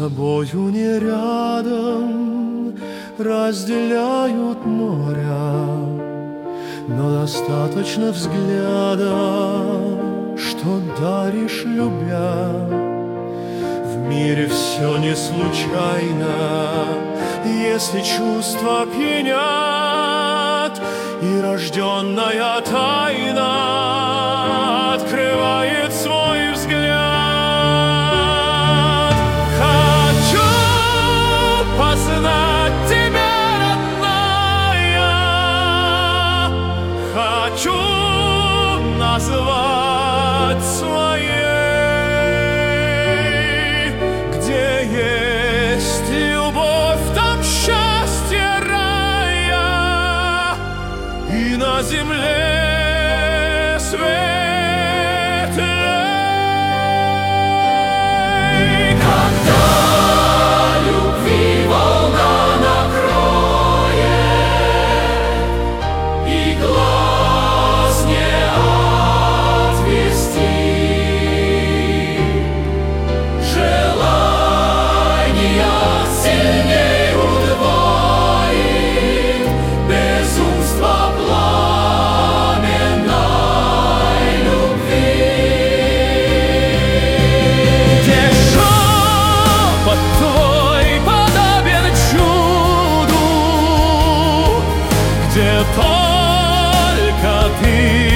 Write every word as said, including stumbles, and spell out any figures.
тобою не рядом разделяют моря, но достаточно взгляда, что даришь, любя. В мире все не случайно, если чувства пьянят, и рожденная тайна открывает свой взгляд. Хочу познать тебя, родная, хочу назвать своей. Где есть любовь, там счастье рая, и на земле светлей. Когда любви волна накроет, и глаз не отвести, желания сильней удвоит безумство пламенной любви. Где шепот твой подобен чуду, где только ты